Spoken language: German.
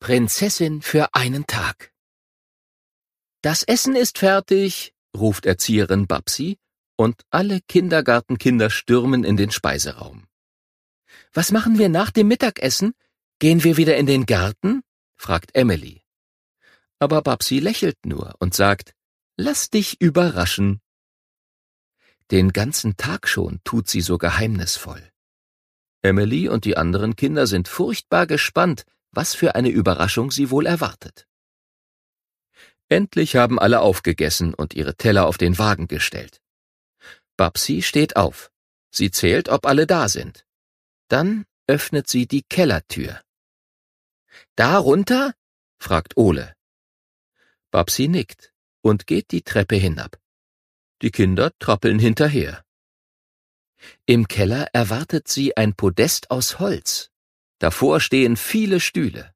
Prinzessin für einen Tag. Das Essen ist fertig, ruft Erzieherin Babsi, und alle Kindergartenkinder stürmen in den Speiseraum. Was machen wir nach dem Mittagessen? Gehen wir wieder in den Garten? Fragt Emily. Aber Babsi lächelt nur und sagt, lass dich überraschen. Den ganzen Tag schon tut sie so geheimnisvoll. Emily und die anderen Kinder sind furchtbar gespannt, was für eine Überraschung sie wohl erwartet. Endlich haben alle aufgegessen und ihre Teller auf den Wagen gestellt. Babsi steht auf. Sie zählt, ob alle da sind. Dann öffnet sie die Kellertür. »Da runter?« fragt Ole. Babsi nickt und geht die Treppe hinab. Die Kinder trappeln hinterher. Im Keller erwartet sie ein Podest aus Holz. Davor stehen viele Stühle.